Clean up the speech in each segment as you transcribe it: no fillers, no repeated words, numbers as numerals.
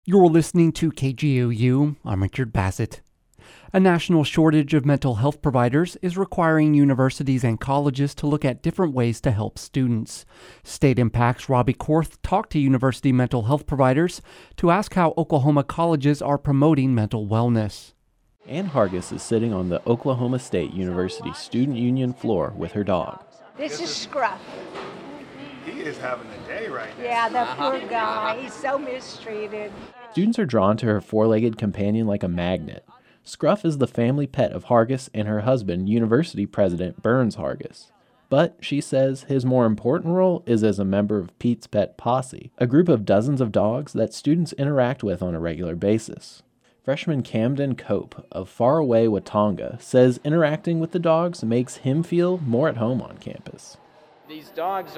You're listening to KGOU. I'm Richard Bassett. A national shortage of mental health providers is requiring universities and colleges to look at different ways to help students. State Impact's Robbie Korth talked to university mental health providers to ask how Oklahoma colleges are promoting mental wellness. Ann Hargis is sitting on the Oklahoma State University Student Union floor with her dog. This is Scruff. He is having a day right now. Yeah, the poor guy. He's so mistreated. Students are drawn to her four-legged companion like a magnet. Scruff is the family pet of Hargis and her husband, University President Burns Hargis. But, she says, his more important role is as a member of Pete's Pet Posse, a group of dozens of dogs that students interact with on a regular basis. Freshman Camden Cope of faraway Watonga says interacting with the dogs makes him feel more at home on campus. These dogs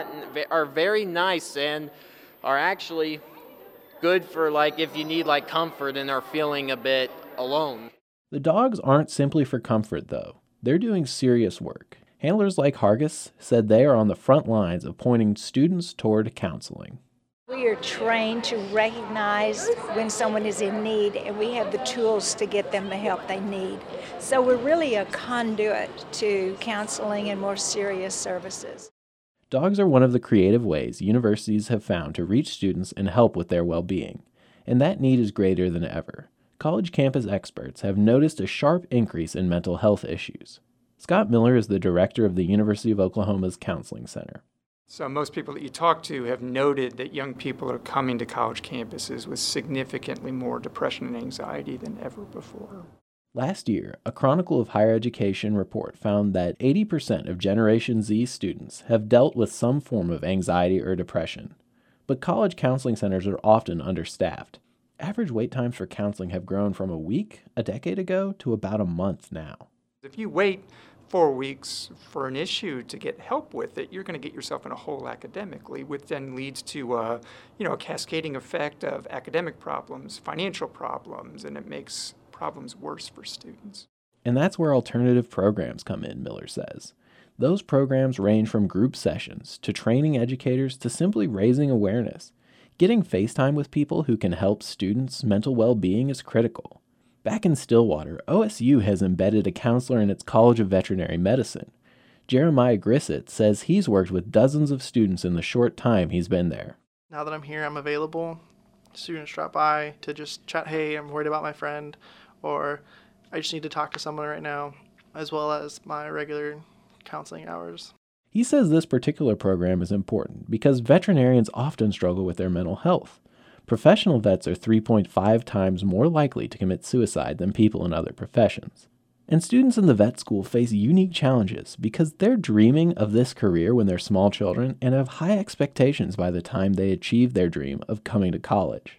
are very nice and are actually good for if you need comfort and are feeling a bit alone. The dogs aren't simply for comfort though. They're doing serious work. Handlers like Hargis said they are on the front lines of pointing students toward counseling. We are trained to recognize when someone is in need, and we have the tools to get them the help they need. So we're really a conduit to counseling and more serious services. Dogs are one of the creative ways universities have found to reach students and help with their well-being, and that need is greater than ever. College campus experts have noticed a sharp increase in mental health issues. Scott Miller is the director of the University of Oklahoma's Counseling Center. So most people that you talk to have noted that young people are coming to college campuses with significantly more depression and anxiety than ever before. Last year, a Chronicle of Higher Education report found that 80% of Generation Z students have dealt with some form of anxiety or depression. But college counseling centers are often understaffed. Average wait times for counseling have grown from a week a decade ago to about a month now. If you wait 4 weeks for an issue to get help with it, you're going to get yourself in a hole academically, which then leads to a cascading effect of academic problems, financial problems, and it makes problems worse for students. And that's where alternative programs come in, Miller says. Those programs range from group sessions to training educators to simply raising awareness. Getting FaceTime with people who can help students' mental well-being is critical. Back in Stillwater, OSU has embedded a counselor in its College of Veterinary Medicine. Jeremiah Grissett says he's worked with dozens of students in the short time he's been there. Now that I'm here, I'm available. Students drop by to just chat, hey, I'm worried about my friend, or I just need to talk to someone right now, as well as my regular counseling hours. He says this particular program is important because veterinarians often struggle with their mental health. Professional vets are 3.5 times more likely to commit suicide than people in other professions. And students in the vet school face unique challenges because they're dreaming of this career when they're small children and have high expectations by the time they achieve their dream of coming to college.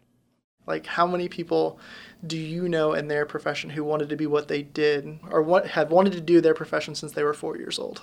How many people do you know in their profession who wanted to be what they did or have wanted to do their profession since they were 4 years old?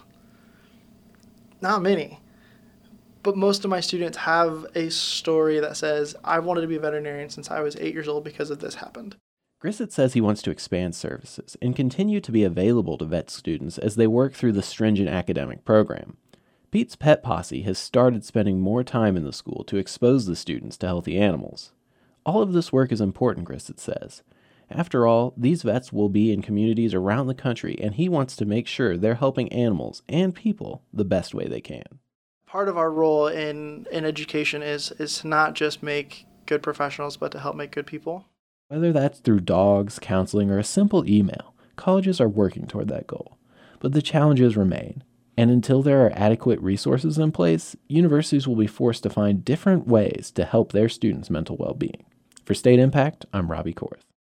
Not many. But most of my students have a story that says, I wanted to be a veterinarian since I was 8 years old because of this happened. Grissett says he wants to expand services and continue to be available to vet students as they work through the stringent academic program. Pete's Pet Posse has started spending more time in the school to expose the students to healthy animals. All of this work is important, Grissett says. After all, these vets will be in communities around the country, and he wants to make sure they're helping animals and people the best way they can. Part of our role in education is to not just make good professionals, but to help make good people. Whether that's through dogs, counseling, or a simple email, colleges are working toward that goal. But the challenges remain. And until there are adequate resources in place, universities will be forced to find different ways to help their students' mental well-being. For State Impact, I'm Robbie Korth.